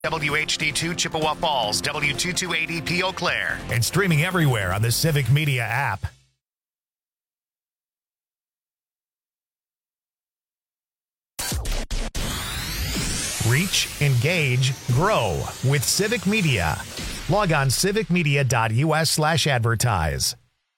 WHD2 Chippewa Falls, W228EP Eau Claire, and streaming everywhere on the Civic Media app. Reach, engage, grow with Civic Media. Log on civicmedia.us/advertise.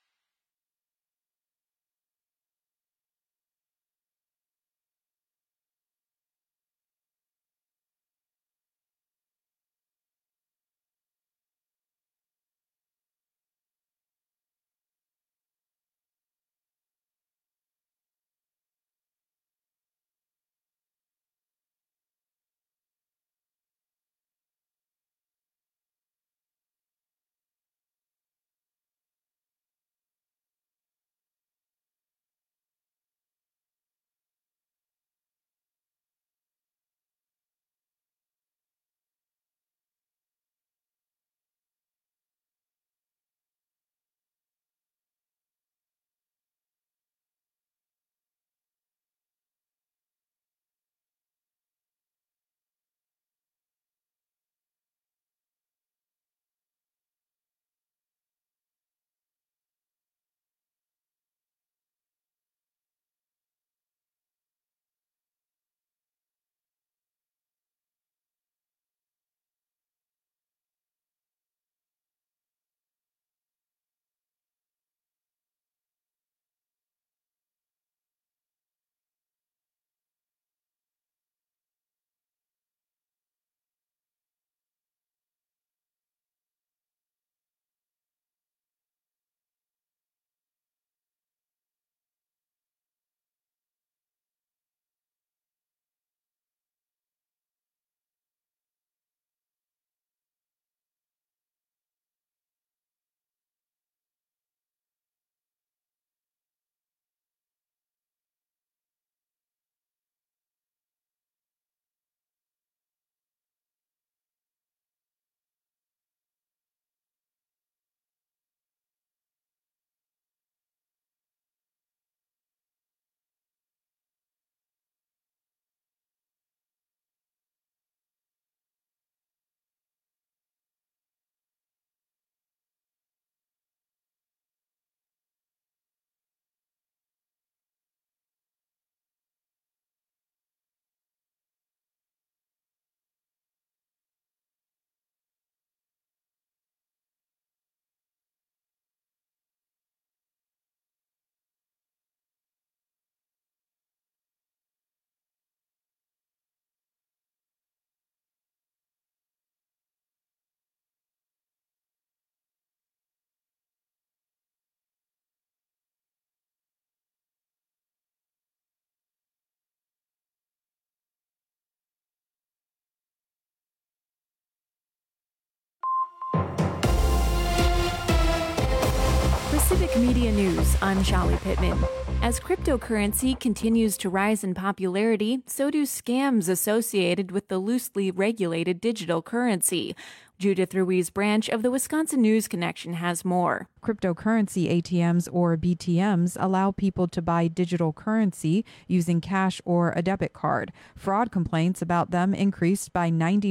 Civic Media News, I'm Shelly Pittman. As cryptocurrency continues to rise in popularity, so do scams associated with the loosely regulated digital currency. Judith Ruiz Branch of the Wisconsin News Connection has more. Cryptocurrency ATMs or BTMs allow people to buy digital currency using cash or a debit card. Fraud complaints about them increased by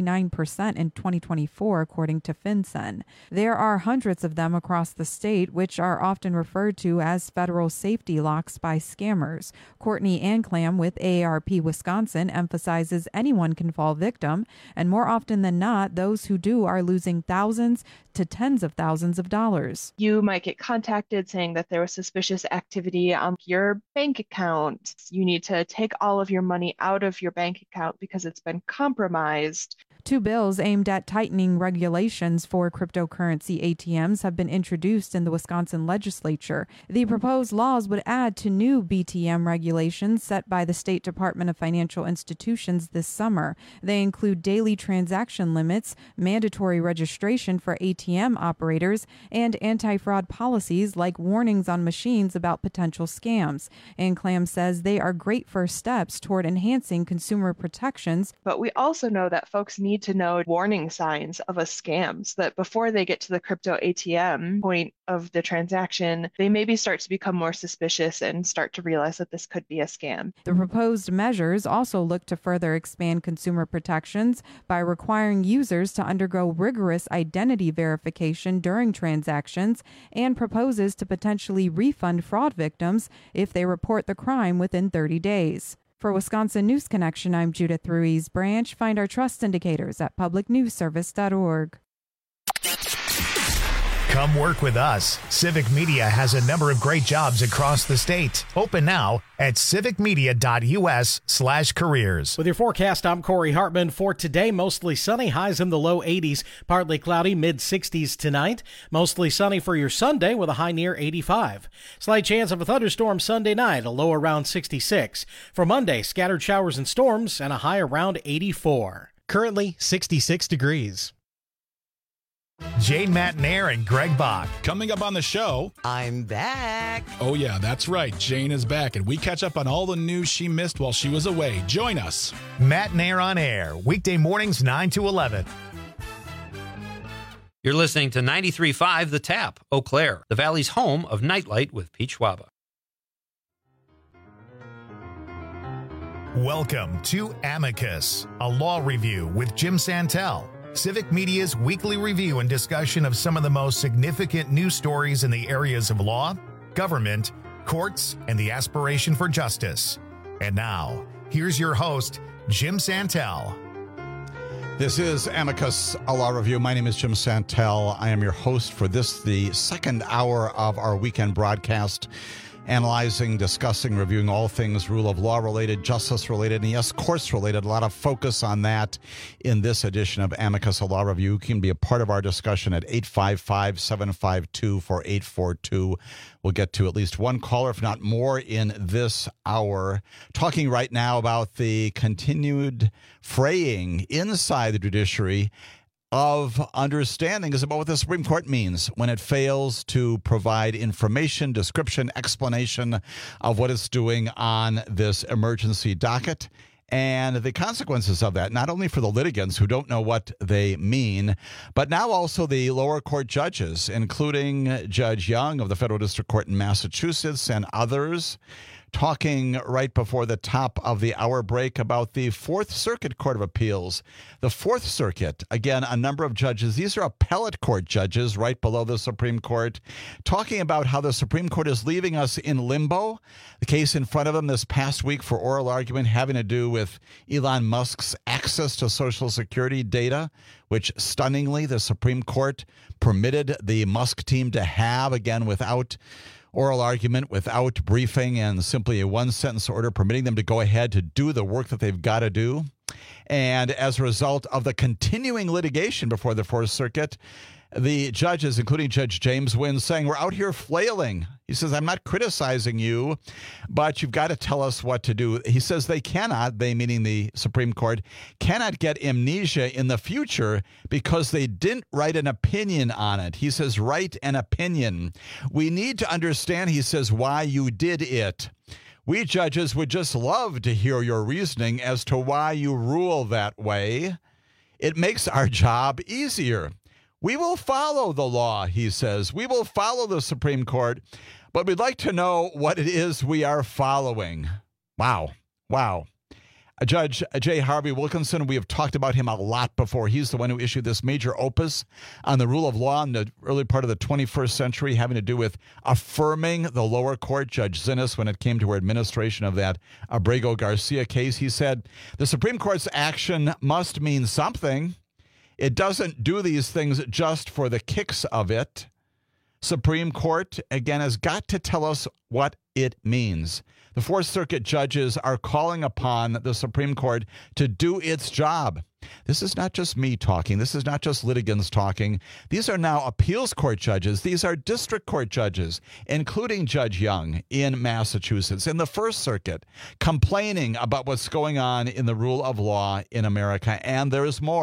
99% in 2024, according to FinCEN. There are hundreds of them across the state, which are often referred to as federal safety locks by scammers. Courtney Anclam with AARP Wisconsin emphasizes anyone can fall victim, and more often than not, those who do are losing thousands to tens of thousands of dollars. You might get contacted saying that there was suspicious activity on your bank account. You need to take all of your money out of your bank account because it's been compromised. Two bills aimed at tightening regulations for cryptocurrency ATMs have been introduced in the Wisconsin legislature. The proposed laws would add to new BTM regulations set by the State Department of Financial Institutions this summer. They include daily transaction limits, mandatory registration for ATM operators, and anti-fraud policies like warnings on machines about potential scams. Anclam says they are great first steps toward enhancing consumer protections. But we also know that folks need need to know warning signs of a scam so that before they get to the crypto ATM point of the transaction, they maybe start to become more suspicious and start to realize that this could be a scam. The proposed measures also look to further expand consumer protections by requiring users to undergo rigorous identity verification during transactions, and proposes to potentially refund fraud victims if they report the crime within 30 days. For Wisconsin News Connection, I'm Judith Ruiz Branch. Find our trust indicators at publicnewsservice.org. Come work with us. Civic Media has a number of great jobs across the state. Open now at civicmedia.us/careers. With your forecast, I'm Corey Hartman. For today, mostly sunny, highs in the low 80s, partly cloudy, mid-60s tonight. Mostly sunny for your Sunday with a high near 85. Slight chance of a thunderstorm Sunday night, a low around 66. For Monday, scattered showers and storms and a high around 84. Currently 66 degrees. Jane Matnair and Greg Bach. Coming up on the show, I'm back. Oh yeah, that's right. Jane is back, and we catch up on all the news she missed while she was away. Join us. Matnair on air, weekday mornings 9 to 11. You're listening to 93.5 The Tap, Eau Claire, the Valley's home of Nightlight with Pete Schwaba. Welcome to Amicus, a law review with Jim Santel. Civic Media's weekly review and discussion of some of the most significant news stories in the areas of law, government, courts, and the aspiration for justice. And now, here's your host, Jim Santel. This is Amicus, a law review. My name is Jim Santel. I am your host for this, the second hour of our weekend broadcast, analyzing, discussing, reviewing all things rule of law related, justice related, and yes, courts related. A lot of focus on that in this edition of Amicus, a law review. You can be a part of our discussion at 855-752-4842. We'll get to at least one caller, if not more, in this hour. Talking right now about the continued fraying inside the judiciary of understanding is about what the Supreme Court means when it fails to provide information, description, explanation of what it's doing on this emergency docket and the consequences of that, not only for the litigants who don't know what they mean, but now also the lower court judges, including Judge Young of the Federal District Court in Massachusetts and others, talking right before the top of the hour break about the Fourth Circuit Court of Appeals. The Fourth Circuit, again, a number of judges. These are appellate court judges right below the Supreme Court, talking about how the Supreme Court is leaving us in limbo. The case in front of them this past week for oral argument having to do with Elon Musk's access to Social Security data, which stunningly the Supreme Court permitted the Musk team to have, again, without oral argument, without briefing, and simply a one-sentence order permitting them to go ahead to do the work that they've got to do. And as a result of the continuing litigation before the Fourth Circuit, the judges, including Judge James Wynn, saying, we're out here flailing. He says, I'm not criticizing you, but you've got to tell us what to do. He says they cannot, they meaning the Supreme Court, cannot get amnesia in the future because they didn't write an opinion on it. He says, write an opinion. We need to understand, he says, why you did it. We judges would just love to hear your reasoning as to why you rule that way. It makes our job easier. We will follow the law, he says. We will follow the Supreme Court, but we'd like to know what it is we are following. Wow. Judge J. Harvey Wilkinson, we have talked about him a lot before. He's the one who issued this major opus on the rule of law in the early part of the 21st century, having to do with affirming the lower court, Judge Zinnes, when it came to her administration of that Abrego Garcia case. He said, the Supreme Court's action must mean something. It doesn't do these things just for the kicks of it. Supreme Court, again, has got to tell us what it means. The Fourth Circuit judges are calling upon the Supreme Court to do its job. This is not just me talking. This is not just litigants talking. These are now appeals court judges. These are district court judges, including Judge Young in Massachusetts, in the First Circuit, complaining about what's going on in the rule of law in America. And there is more.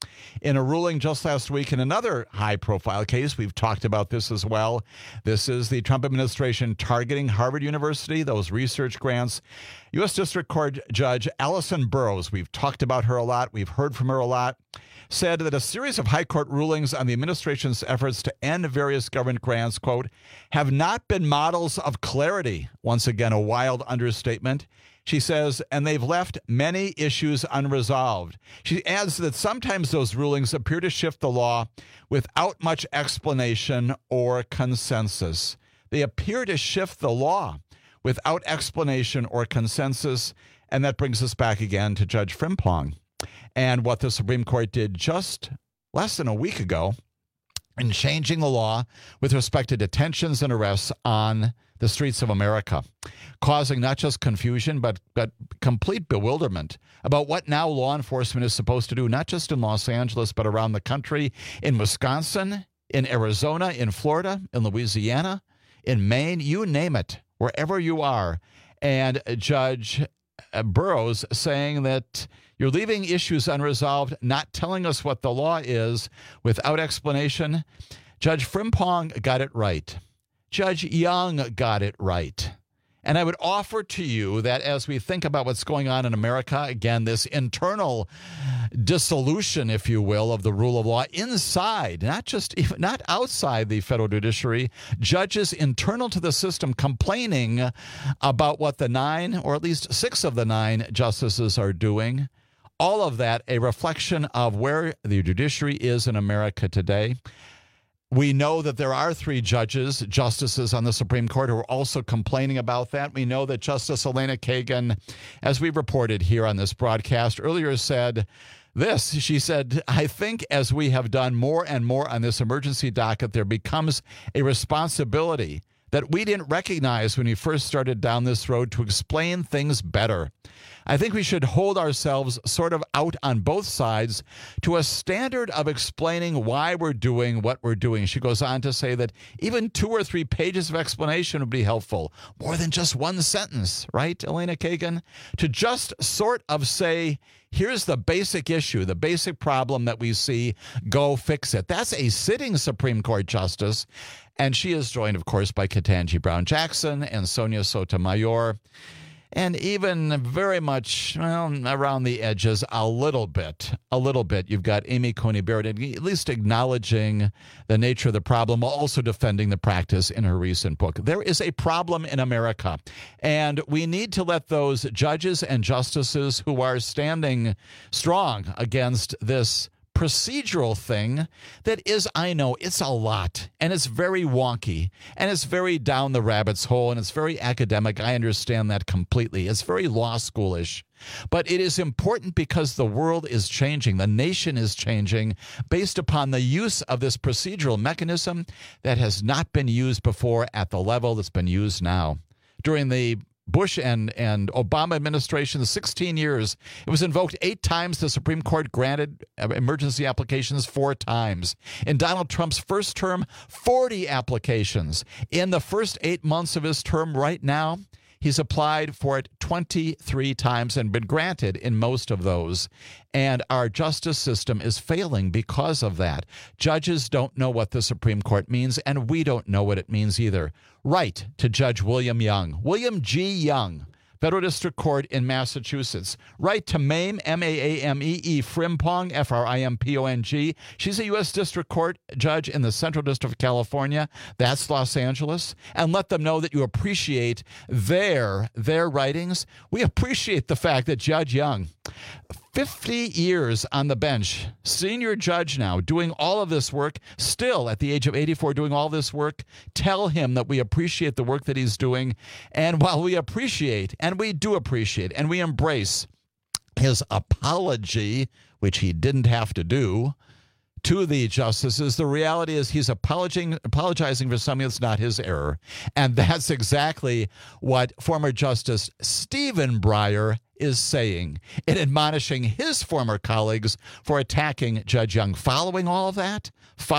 in a ruling just last week in another high-profile case. We've talked about this as well. This is the Trump administration targeting Harvard University, those research grants. U.S. District Court Judge Allison Burroughs, we've talked about her a lot, we've heard from her a lot, said that a series of high court rulings on the administration's efforts to end various government grants, quote, have not been models of clarity. Once again, a wild understatement. She says, and they've left many issues unresolved. She adds that sometimes those rulings appear to shift the law without much explanation or consensus. They appear to shift the law without explanation or consensus. And that brings us back again to Judge Frimpong and what the Supreme Court did just less than a week ago in changing the law with respect to detentions and arrests on the streets of America, causing not just confusion, but complete bewilderment about what now law enforcement is supposed to do, not just in Los Angeles, but around the country, in Wisconsin, in Arizona, in Florida, in Louisiana, in Maine, you name it, wherever you are. And Judge Burroughs saying that you're leaving issues unresolved, not telling us what the law is without explanation. Judge Frimpong got it right. Judge Young got it right. And I would offer to you that as we think about what's going on in America, again, this internal dissolution, if you will, of the rule of law inside, not outside the federal judiciary, judges internal to the system complaining about what the 9, or at least 6 of the 9 justices are doing. All of that a reflection of where the judiciary is in America today. We know that there are 3 justices on the Supreme Court who are also complaining about that. We know that Justice Elena Kagan, as we reported here on this broadcast earlier, said this. She said, I think as we have done more and more on this emergency docket, there becomes a responsibility that we didn't recognize when we first started down this road to explain things better. I think we should hold ourselves sort of out on both sides to a standard of explaining why we're doing what we're doing. She goes on to say that even 2 or 3 pages of explanation would be helpful, more than just one sentence, right, Elena Kagan? To just sort of say, here's the basic issue, the basic problem that we see, go fix it. That's a sitting Supreme Court justice. And she is joined, of course, by Ketanji Brown Jackson and Sonia Sotomayor. And even very much, well, around the edges, a little bit, you've got Amy Coney Barrett at least acknowledging the nature of the problem while also defending the practice in her recent book. There is a problem in America, and we need to let those judges and justices who are standing strong against this procedural thing that is, I know, it's a lot, and it's very wonky, and it's very down the rabbit's hole, and it's very academic. I understand that completely. It's very law schoolish. But it is important because the world is changing. The nation is changing based upon the use of this procedural mechanism that has not been used before at the level that's been used now. During the Bush and Obama administration, 16 years, it was invoked 8 times. The Supreme Court granted emergency applications 4 times. In Donald Trump's first term, 40 applications. In the first 8 months of his term right now, he's applied for it 23 times and been granted in most of those. And our justice system is failing because of that. Judges don't know what the Supreme Court means, and we don't know what it means either. Right to Judge William Young, William G. Young, Federal District Court in Massachusetts. Right to Mame, M-A-A-M-E-E, Frimpong, F-R-I-M-P-O-N-G. She's a U.S. District Court judge in the Central District of California. That's Los Angeles. And let them know that you appreciate their writings. We appreciate the fact that Judge Young, 50 years on the bench, senior judge now, doing all of this work, still at the age of 84 doing all this work. Tell him that we appreciate the work that he's doing. And while we appreciate, and we do appreciate, and we embrace his apology, which he didn't have to do, to the justices, the reality is he's apologizing for something that's not his error. And that's exactly what former Justice Stephen Breyer is saying in admonishing his former colleagues for attacking Judge Young. Following all of that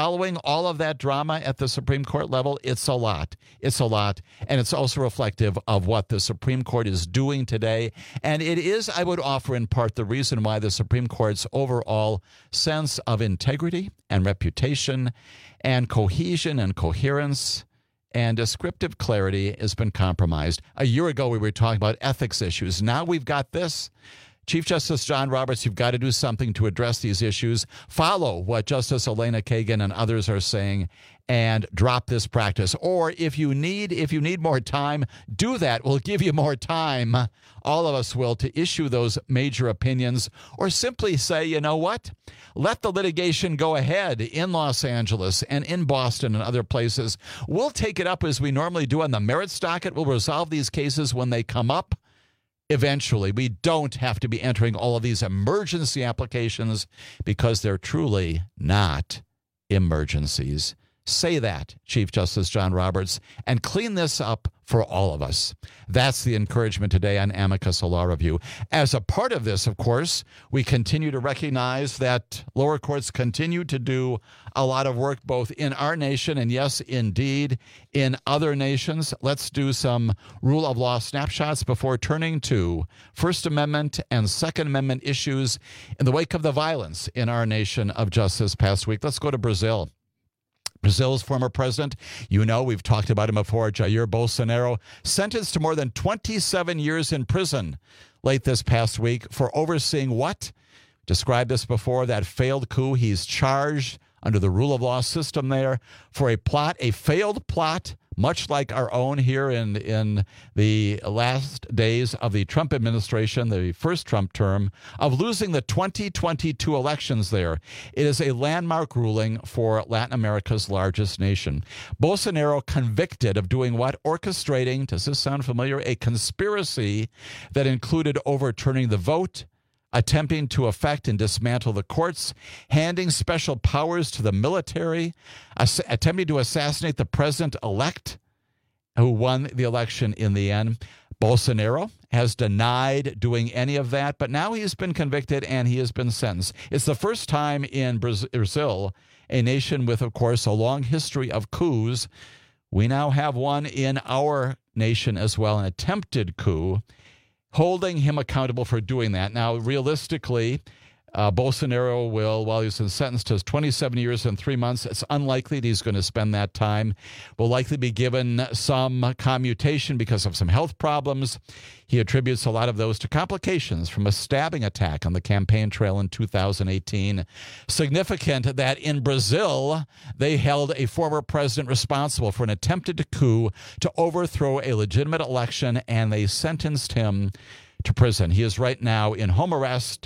drama at the Supreme Court level, it's a lot. It's a lot. And it's also reflective of what the Supreme Court is doing today. And it is, I would offer in part, the reason why the Supreme Court's overall sense of integrity and reputation and cohesion and coherence and descriptive clarity has been compromised. A year ago, we were talking about ethics issues. Now we've got this. Chief Justice John Roberts, you've got to do something to address these issues. Follow what Justice Elena Kagan and others are saying and drop this practice. Or if you need more time, do that. We'll give you more time. All of us will, to issue those major opinions, or simply say, you know what? Let the litigation go ahead in Los Angeles and in Boston and other places. We'll take it up as we normally do on the merits docket. We'll resolve these cases when they come up. Eventually, we don't have to be entering all of these emergency applications because they're truly not emergencies. Say that, Chief Justice John Roberts, and clean this up for all of us. That's the encouragement today on Amicus Law Review. As a part of this, of course, we continue to recognize that lower courts continue to do a lot of work both in our nation and, yes, indeed, in other nations. Let's do some rule of law snapshots before turning to First Amendment and Second Amendment issues in the wake of the violence in our nation of just this past week. Let's go to Brazil. Brazil's former president, we've talked about him before, Jair Bolsonaro, sentenced to more than 27 years in prison late this past week for overseeing what? Described this before, that failed coup. He's charged under the rule of law system there for a failed plot, much like our own here in the last days of the Trump administration, the first Trump term, of losing the 2022 elections there. It is a landmark ruling for Latin America's largest nation. Bolsonaro convicted of doing what? Orchestrating, does this sound familiar? A conspiracy that included overturning the vote, attempting to affect and dismantle the courts, handing special powers to the military, attempting to assassinate the president-elect who won the election in the end. Bolsonaro has denied doing any of that, but now he has been convicted and he has been sentenced. It's the first time in Brazil, a nation with, of course, a long history of coups. We now have one in our nation as well, an attempted coup, holding him accountable for doing that. Now, realistically, Bolsonaro will, while he's been sentenced to 27 years and 3 months, it's unlikely that he's going to spend that time. Will likely be given some commutation because of some health problems. He attributes a lot of those to complications from a stabbing attack on the campaign trail in 2018. Significant that in Brazil, they held a former president responsible for an attempted coup to overthrow a legitimate election, and they sentenced him to prison. He is right now in home arrest,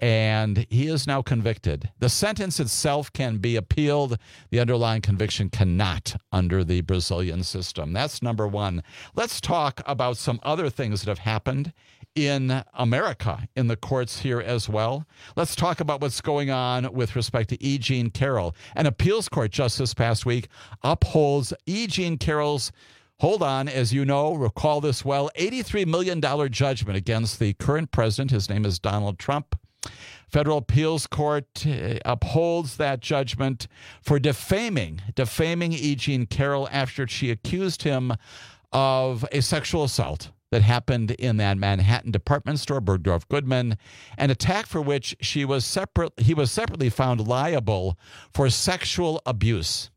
and he is now convicted. The sentence itself can be appealed. The underlying conviction cannot under the Brazilian system. That's number one. Let's talk about some other things that have happened in America, in the courts here as well. Let's talk about what's going on with respect to E. Jean Carroll. An appeals court just this past week upholds E. Jean Carroll's, hold on, as you know, recall this well, $83 million judgment against the current president. His name is Donald Trump. Federal appeals court upholds that judgment for defaming E. Jean Carroll after she accused him of a sexual assault that happened in that Manhattan department store, Bergdorf Goodman, an attack for which he was separately found liable for sexual abuse.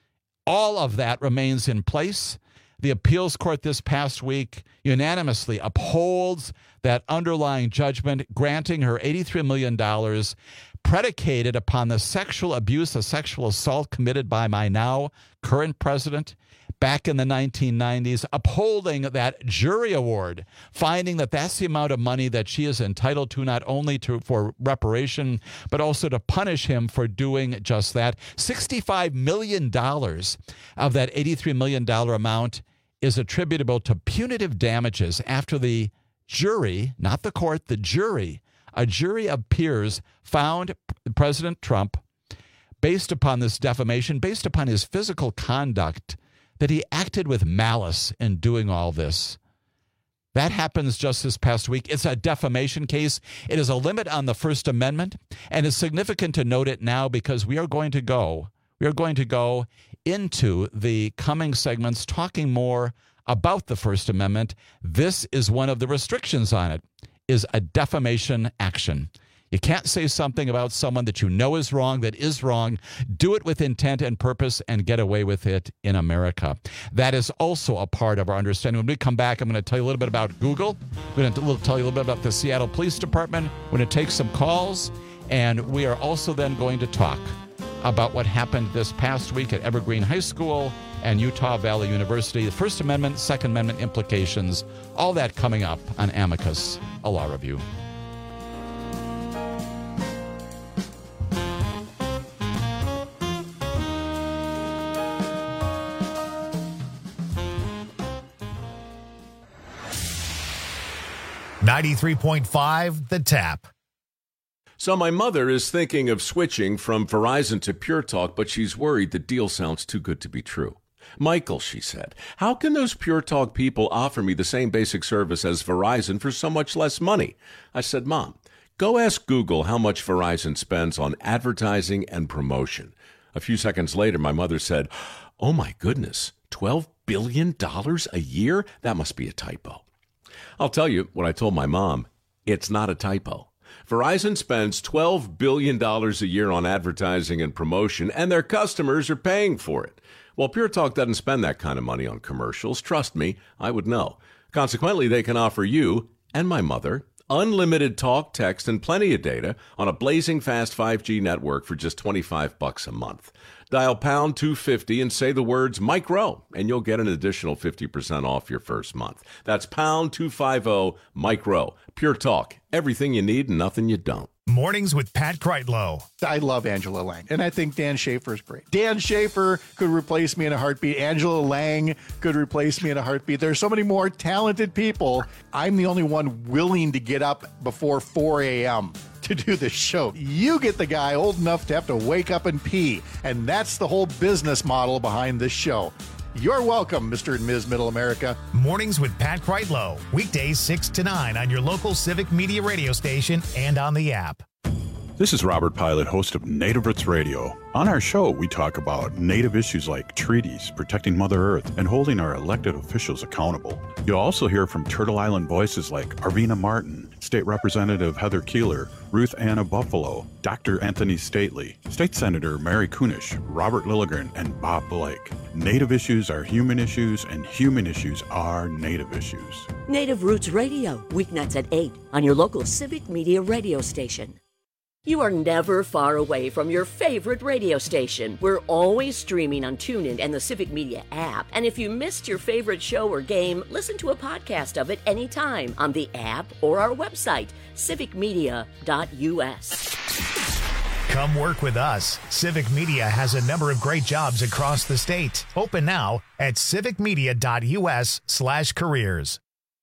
All of that remains in place. The appeals court this past week unanimously upholds that underlying judgment, granting her $83 million, predicated upon the sexual abuse, a sexual assault committed by my now current president back in the 1990s, upholding that jury award, finding that that's the amount of money that she is entitled to, not only for reparation, but also to punish him for doing just that. $65 million of that $83 million amount is attributable to punitive damages after the jury, not the court, the jury, a jury of peers found President Trump, based upon this defamation, based upon his physical conduct, that he acted with malice in doing all this. That happens just this past week. It's a defamation case. It is a limit on the First Amendment, and it's significant to note it now because we are going to go into the coming segments talking more about the First Amendment. This is one of the restrictions on it, is a defamation action. You can't say something about someone that you know is wrong, that is wrong. Do it with intent and purpose and get away with it in America. That is also a part of our understanding. When we come back, I'm going to tell you a little bit about Google. I'm going to tell you a little bit about the Seattle Police Department. We're going to take some calls, and we are also then going to talk about what happened this past week at Evergreen High School and Utah Valley University. The First Amendment, Second Amendment implications, all that coming up on Amicus, a law review. .5 The Tap. So my mother is thinking of switching from Verizon to Pure Talk, but she's worried the deal sounds too good to be true. Michael, she said, how can those Pure Talk people offer me the same basic service as Verizon for so much less money? I said, Mom, go ask Google how much Verizon spends on advertising and promotion. A few seconds later, my mother said, oh my goodness, $12 billion a year? That must be a typo. I'll tell you what I told my mom. It's not a typo. Verizon spends $12 billion a year on advertising and promotion, and their customers are paying for it. Well, Pure Talk doesn't spend that kind of money on commercials. Trust me, I would know. Consequently, they can offer you and my mother unlimited talk, text, and plenty of data on a blazing fast 5G network for just $25 a month. Dial pound 250 and say the words Mike Rowe, and you'll get an additional 50% off your first month. That's pound 250 Mike Rowe. Pure Talk. Everything you need and nothing you don't. Mornings with Pat Kreitlow. I love Angela Lang, and I think Dan Schaefer is great. Dan Schaefer could replace me in a heartbeat. Angela Lang could replace me in a heartbeat. There's so many more talented people. I'm the only one willing to get up before 4 a.m. to do this show. You get the guy old enough to have to wake up and pee, and that's the whole business model behind this show. You're welcome, Mr. and Ms. Middle America. Mornings with Pat Kreitlow. Weekdays 6 to 9 on your local Civic Media radio station and on the app. This is Robert Pilot, host of Native Roots Radio. On our show, we talk about Native issues like treaties, protecting Mother Earth, and holding our elected officials accountable. You'll also hear from Turtle Island voices like Arvina Martin, State Representative Heather Keeler, Ruth Anna Buffalo, Dr. Anthony Stately, State Senator Mary Kunish, Robert Lilligren, and Bob Blake. Native issues are human issues, and human issues are Native issues. Native Roots Radio, weeknights at 8 on your local Civic Media radio station. You are never far away from your favorite radio station. We're always streaming on TuneIn and the Civic Media app. And if you missed your favorite show or game, listen to a podcast of it anytime on the app or our website, civicmedia.us. Come work with us. Civic Media has a number of great jobs across the state. Open now at civicmedia.us/careers.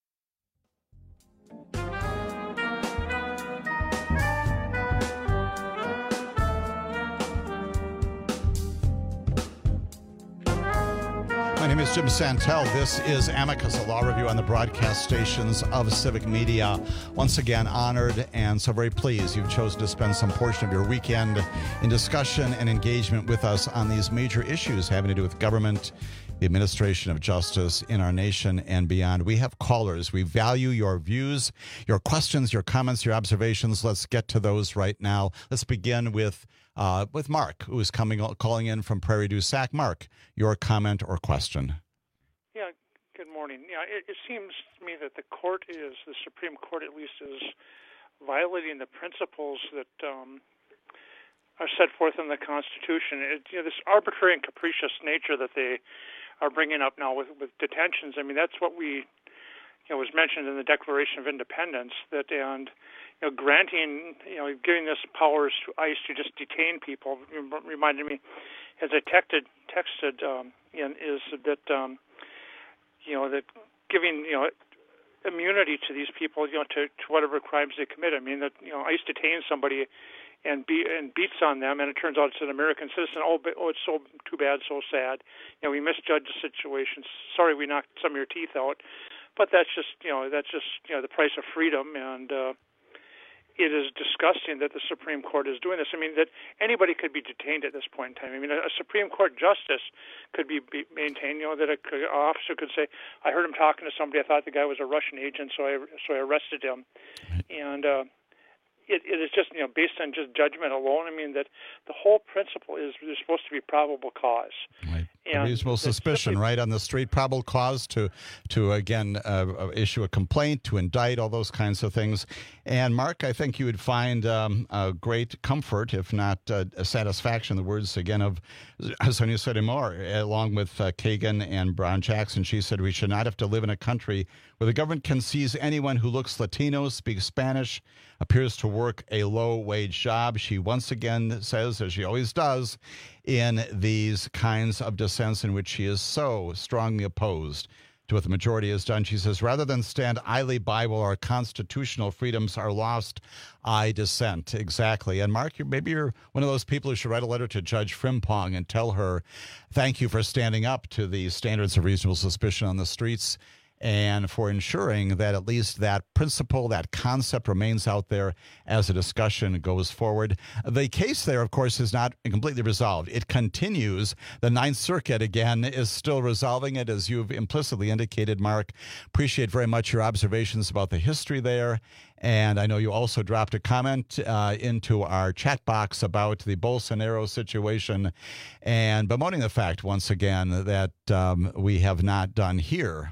My name is Jim Santel. This is Amicus, a law review on the broadcast stations of Civic Media. Once again, honored and so very pleased you've chosen to spend some portion of your weekend in discussion and engagement with us on these major issues having to do with government, the administration of justice in our nation and beyond. We have callers. We value your views, your questions, your comments, your observations. Let's get to those right now. Let's begin with Mark, who is calling in from Prairie du Sac. Mark, your comment or question? Yeah, good morning. Yeah, it seems to me that the Supreme Court at least, is violating the principles that are set forth in the Constitution. This arbitrary and capricious nature that they are bringing up now with detentions. I mean, that's what was mentioned in the Declaration of Independence, granting, giving this powers to ICE to just detain people reminded me, as I texted is that that giving immunity to these people, to whatever crimes they commit. I mean that ICE detains somebody and beats on them, and it turns out it's an American citizen. Oh, it's so too bad, so sad. We misjudged the situation. Sorry, we knocked some of your teeth out. But that's just the price of freedom, and it is disgusting that the Supreme Court is doing this. I mean, that anybody could be detained at this point in time. I mean, a Supreme Court justice could be maintained. That an officer could say, "I heard him talking to somebody. I thought the guy was a Russian agent, so I arrested him," and it is just based on just judgment alone. I mean, that the whole principle is there's supposed to be probable cause. Right. Reasonable suspicion, right, on the street, probable cause to again issue a complaint, to indict, all those kinds of things. And Mark, I think you would find a great comfort, if not a satisfaction, the words again of Sonia Sotomayor, along with Kagan and Brown Jackson. She said we should not have to live in a country where the government can seize anyone who looks Latino, speaks Spanish, appears to work a low-wage job. She once again says, as she always does, in these kinds of dissents in which she is so strongly opposed to what the majority has done. She says, rather than stand idly by while our constitutional freedoms are lost, I dissent. Exactly. And Mark, maybe you're one of those people who should write a letter to Judge Frimpong and tell her, thank you for standing up to the standards of reasonable suspicion on the streets and for ensuring that at least that principle, that concept remains out there as a discussion goes forward. The case there, of course, is not completely resolved. It continues. The Ninth Circuit, again, is still resolving it, as you've implicitly indicated, Mark. Appreciate very much your observations about the history there. And I know you also dropped a comment into our chat box about the Bolsonaro situation and bemoaning the fact, once again, that we have not done here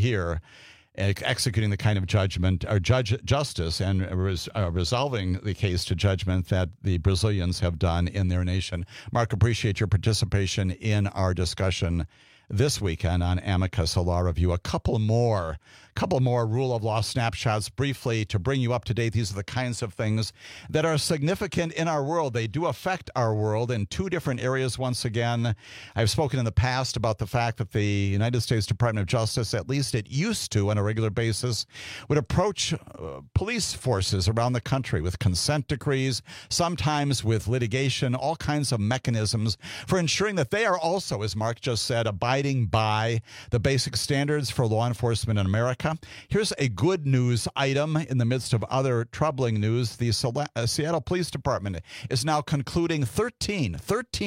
executing the kind of judgment or justice and resolving the case to judgment that the Brazilians have done in their nation. Mark, appreciate your participation in our discussion this weekend on Amicus, a law review. A couple more rule of law snapshots briefly to bring you up to date. These are the kinds of things that are significant in our world. They do affect our world in two different areas. Once again, I've spoken in the past about the fact that the United States Department of Justice, at least it used to on a regular basis, would approach police forces around the country with consent decrees, sometimes with litigation, all kinds of mechanisms for ensuring that they are also, as Mark just said, abiding by the basic standards for law enforcement in America. Here's a good news item in the midst of other troubling news. The Seattle Police Department is now concluding 13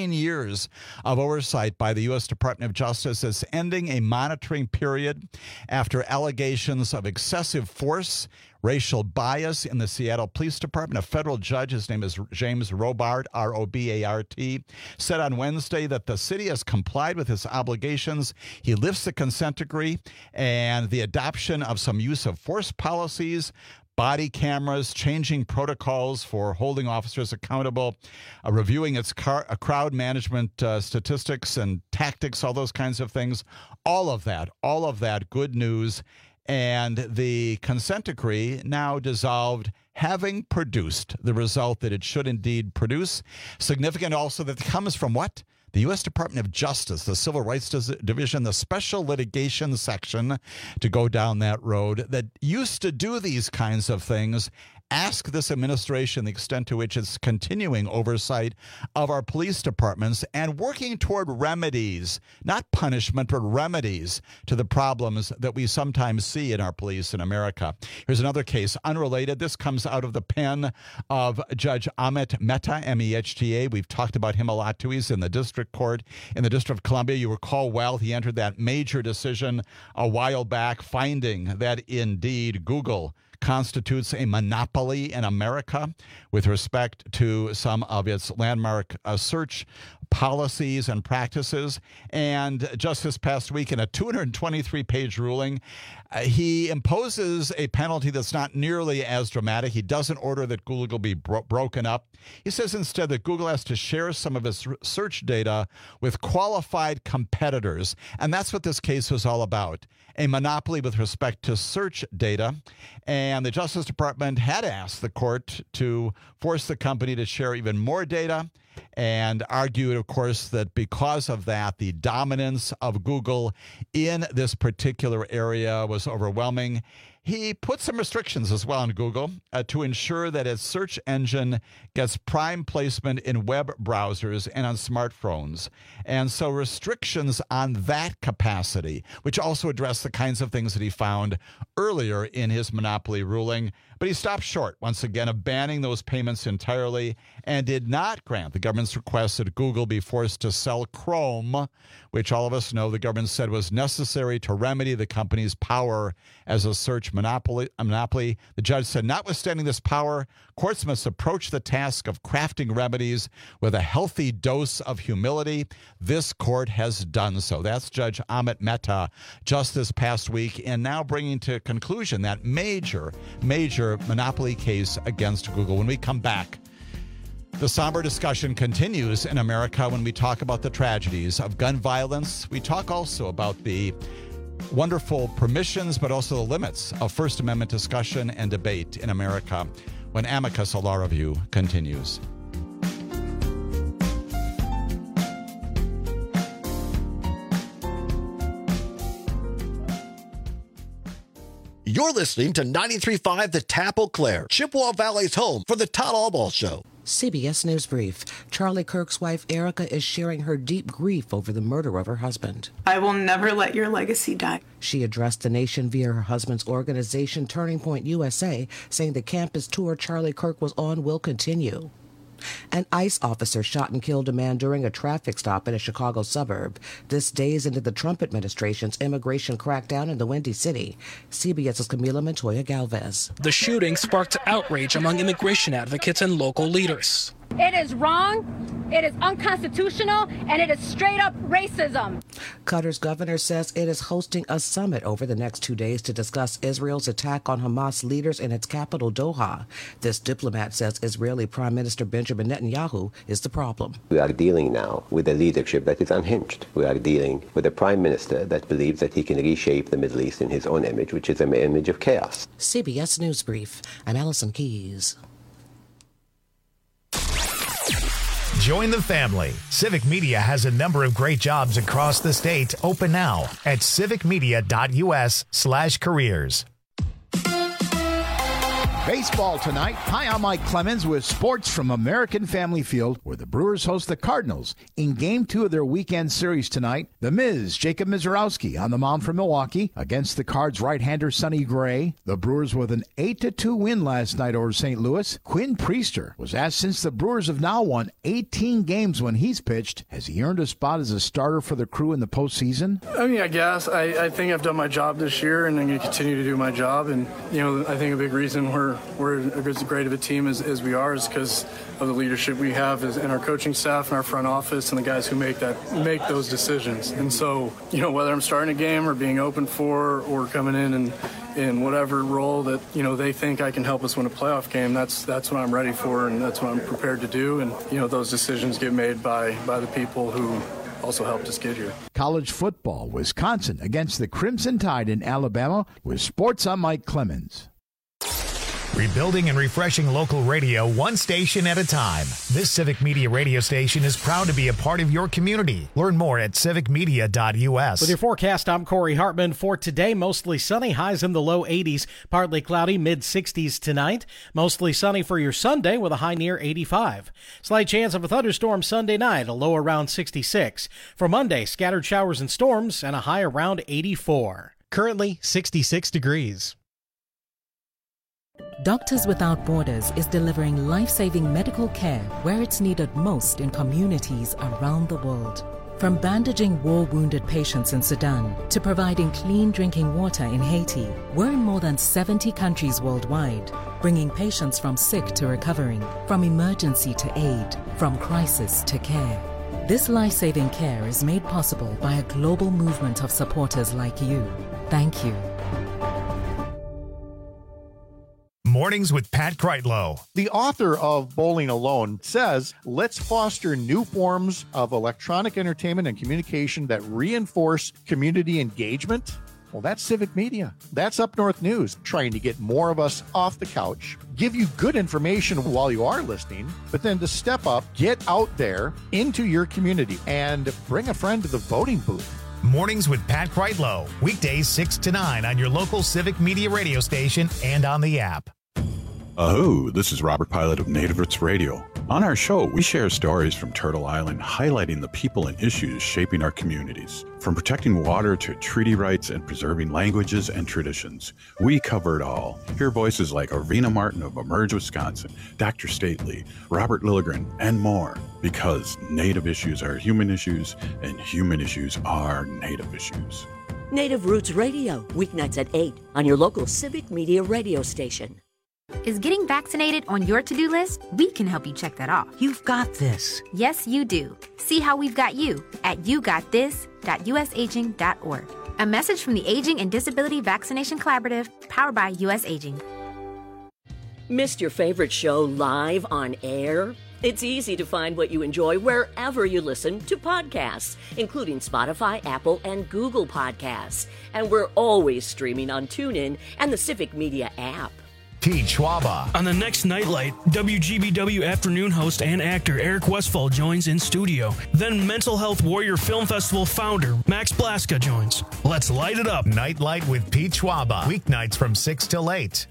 years of oversight by the U.S. Department of Justice. It's ending a monitoring period after allegations of excessive force, racial bias in the Seattle Police Department. A federal judge, his name is James Robart, R-O-B-A-R-T, said on Wednesday that the city has complied with its obligations. He lifts the consent decree and the adoption of some use of force policies, body cameras, changing protocols for holding officers accountable, reviewing its crowd management statistics and tactics, all those kinds of things. All of that good news. And the consent decree now dissolved, having produced the result that it should indeed produce. Significant also that it comes from what? The U.S. Department of Justice, the Civil Rights Division, the Special Litigation Section, to go down that road, that used to do these kinds of things. Ask this administration the extent to which it's continuing oversight of our police departments and working toward remedies, not punishment, but remedies to the problems that we sometimes see in our police in America. Here's another case, unrelated. This comes out of the pen of Judge Amit Mehta, M-E-H-T-A. We've talked about him a lot, too. He's in the district court in the District of Columbia. You recall well, he entered that major decision a while back, finding that indeed Google constitutes a monopoly in America with respect to some of its landmark search policies and practices. And just this past week, in a 223-page ruling, he imposes a penalty that's not nearly as dramatic. He doesn't order that Google be broken up. He says instead that Google has to share some of its search data with qualified competitors. And that's what this case was all about, a monopoly with respect to search data. And the Justice Department had asked the court to force the company to share even more data, and argued, of course, that because of that, the dominance of Google in this particular area was overwhelming. He put some restrictions as well on Google to ensure that its search engine gets prime placement in web browsers and on smartphones. And so restrictions on that capacity, which also address the kinds of things that he found earlier in his monopoly ruling. But he stopped short, once again, of banning those payments entirely and did not grant the government's request that Google be forced to sell Chrome, which all of us know the government said was necessary to remedy the company's power as a search monopoly. The judge said, notwithstanding this power, courts must approach the task of crafting remedies with a healthy dose of humility. This court has done so. That's Judge Amit Mehta just this past week, and now bringing to conclusion that major monopoly case against Google. When we come back, the somber discussion continues in America when we talk about the tragedies of gun violence. We talk also about the wonderful permissions, but also the limits of First Amendment discussion and debate in America when Amicus, a law review, continues. You're listening to 93.5 The Tap Eau Claire, Chippewa Valley's home for the Todd Albaugh Show. CBS News Brief. Charlie Kirk's wife, Erica, is sharing her deep grief over the murder of her husband. I will never let your legacy die. She addressed the nation via her husband's organization, Turning Point USA, saying the campus tour Charlie Kirk was on will continue. An ICE officer shot and killed a man during a traffic stop in a Chicago suburb. This days into the Trump administration's immigration crackdown in the Windy City. CBS's Camila Montoya Galvez. The shooting sparked outrage among immigration advocates and local leaders. It is wrong, it is unconstitutional, and it is straight up racism. Qatar's governor says it is hosting a summit over the next 2 days to discuss Israel's attack on Hamas leaders in its capital, Doha. This diplomat says Israeli Prime Minister Benjamin Netanyahu is the problem. We are dealing now with a leadership that is unhinged. We are dealing with a prime minister that believes that he can reshape the Middle East in his own image, which is an image of chaos. CBS News Brief. I'm Allison Keyes. Join the family. Civic Media has a number of great jobs across the state open now at civicmedia.us/careers. Baseball tonight. Hi, I'm Mike Clemens with sports from American Family Field, where the Brewers host the Cardinals. In Game 2 of their weekend series tonight, the Miz, Jacob Misiorowski, on the mound for Milwaukee against the Cards' right-hander Sonny Gray. The Brewers with an 8-2 win last night over St. Louis. Quinn Priester was asked, since the Brewers have now won 18 games when he's pitched, has he earned a spot as a starter for the crew in the postseason? I mean, I guess. I think I've done my job this year, and I'm going to continue to do my job. And, I think a big reason we're as great of a team as we are is because of the leadership we have in our coaching staff and our front office and the guys who make those decisions. And so, whether I'm starting a game or being open for or coming in whatever role that, they think I can help us win a playoff game, that's what I'm ready for and that's what I'm prepared to do. And, those decisions get made by the people who also helped us get here. College football, Wisconsin against the Crimson Tide in Alabama. With sports, I'm Mike Clemens. Rebuilding and refreshing local radio one station at a time. This Civic Media radio station is proud to be a part of your community. Learn more at civicmedia.us. With your forecast, I'm Corey Hartman. For today, mostly sunny, highs in the low 80s, partly cloudy, mid-60s tonight. Mostly sunny for your Sunday with a high near 85. Slight chance of a thunderstorm Sunday night, a low around 66. For Monday, scattered showers and storms and a high around 84. Currently 66 degrees. Doctors Without Borders is delivering life-saving medical care where it's needed most in communities around the world. From bandaging war-wounded patients in Sudan to providing clean drinking water in Haiti, we're in more than 70 countries worldwide, bringing patients from sick to recovering, from emergency to aid, from crisis to care. This life-saving care is made possible by a global movement of supporters like you. Thank you. Mornings with Pat Kreitlow. The author of Bowling Alone says, let's foster new forms of electronic entertainment and communication that reinforce community engagement. Well, that's Civic Media. That's Up North News, trying to get more of us off the couch, give you good information while you are listening, but then to step up, get out there into your community and bring a friend to the voting booth. Mornings with Pat Kreitlow. Weekdays 6 to 9 on your local Civic Media radio station and on the app. Aho, this is Robert Pilot of Native Roots Radio. On our show, we share stories from Turtle Island highlighting the people and issues shaping our communities. From protecting water to treaty rights and preserving languages and traditions, we cover it all. Hear voices like Arvina Martin of Emerge, Wisconsin, Dr. Stately, Robert Lilligren, and more. Because Native issues are human issues, and human issues are Native issues. Native Roots Radio, weeknights at 8 on your local Civic Media radio station. Is getting vaccinated on your to-do list? We can help you check that off. You've got this. Yes, you do. See how we've got you at yougotthis.usaging.org. A message from the Aging and Disability Vaccination Collaborative, powered by US Aging. Missed your favorite show live on air? It's easy to find what you enjoy wherever you listen to podcasts, including Spotify, Apple, and Google Podcasts. And we're always streaming on TuneIn and the Civic Media app. Pete Schwaba. On the next Nightlight, WGBW afternoon host and actor Eric Westfall joins in studio. Then Mental Health Warrior Film Festival founder Max Blaska joins. Let's light it up. Nightlight with Pete Schwaba. Weeknights from 6 till 8.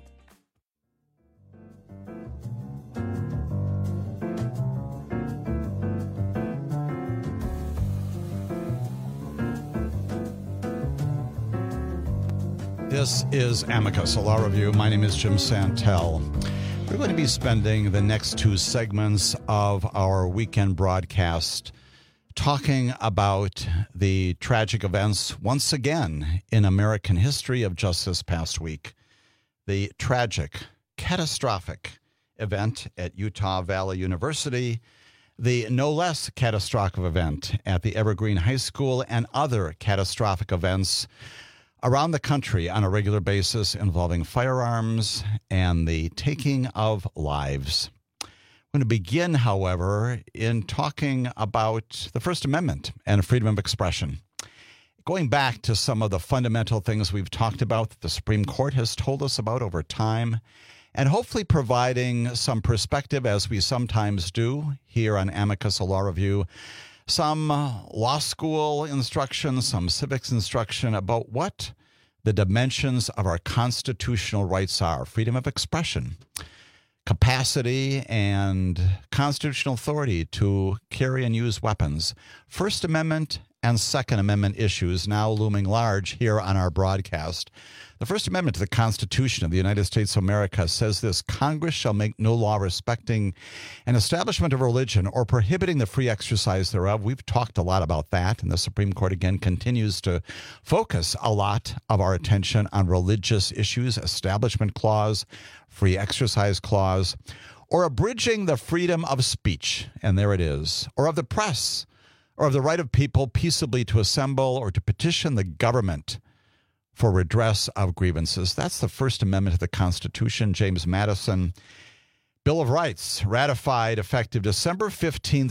This is Amicus, a law review. My name is Jim Santel. We're going to be spending the next two segments of our weekend broadcast talking about the tragic events once again in American history of just this past week. The tragic, catastrophic event at Utah Valley University, the no less catastrophic event at the Evergreen High School, and other catastrophic events around the country on a regular basis involving firearms and the taking of lives. I'm going to begin, however, in talking about the First Amendment and freedom of expression. Going back to some of the fundamental things we've talked about that the Supreme Court has told us about over time, and hopefully providing some perspective, as we sometimes do here on Amicus, a law review, some law school instruction, some civics instruction about what the dimensions of our constitutional rights are: freedom of expression, capacity and constitutional authority to carry and use weapons, First Amendment and Second Amendment issues now looming large here on our broadcast. The First Amendment to the Constitution of the United States of America says this: Congress shall make no law respecting an establishment of religion or prohibiting the free exercise thereof. We've talked a lot about that, and the Supreme Court again continues to focus a lot of our attention on religious issues, Establishment Clause, Free Exercise Clause, or abridging the freedom of speech, and there it is, or of the press, or of the right of people peaceably to assemble or to petition the government for redress of grievances. That's the First Amendment to the Constitution. James Madison, Bill of Rights, ratified effective December 15th,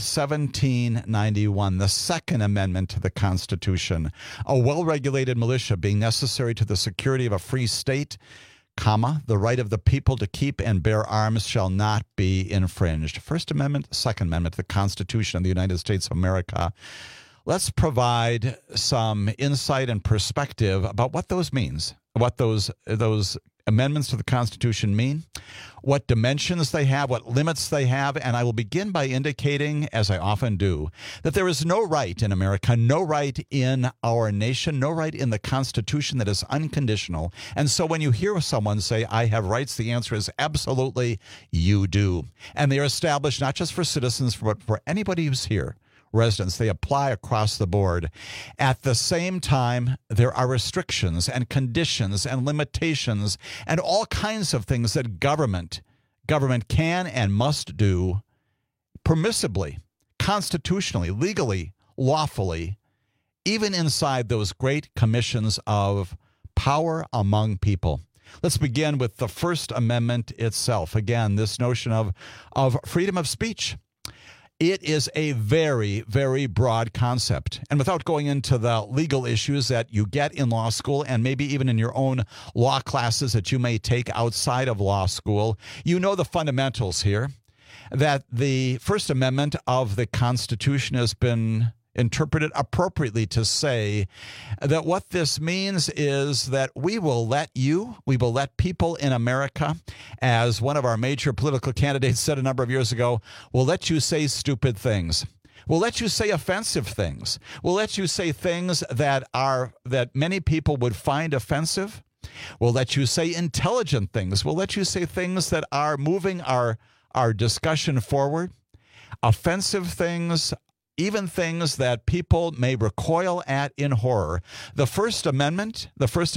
1791. The Second Amendment to the Constitution, a well-regulated militia being necessary to the security of a free state, comma, the right of the people to keep and bear arms shall not be infringed. First Amendment, Second Amendment to the Constitution of the United States of America. Let's provide some insight and perspective about what those means, what those amendments to the Constitution mean, what dimensions they have, what limits they have, and I will begin by indicating, as I often do, that there is no right in America, no right in our nation, no right in the Constitution that is unconditional. And so when you hear someone say, I have rights, the answer is absolutely, you do. And they are established not just for citizens, but for anybody who's here. Residents, they apply across the board. At the same time, there are restrictions and conditions and limitations and all kinds of things that government can and must do permissibly, constitutionally, legally, lawfully, even inside those great commissions of power among people. Let's begin with the First Amendment itself. Again, this notion of freedom of speech. It is a very, very broad concept. And without going into the legal issues that you get in law school and maybe even in your own law classes that you may take outside of law school, you know the fundamentals here, that the First Amendment of the Constitution has been interpreted appropriately to say that what this means is that we will let people in America, as one of our major political candidates said a number of years ago, we'll let you say stupid things. We'll let you say offensive things. We'll let you say things that many people would find offensive. We'll let you say intelligent things. We'll let you say things that are moving our discussion forward. Offensive things, even things that people may recoil at in horror. The First Amendment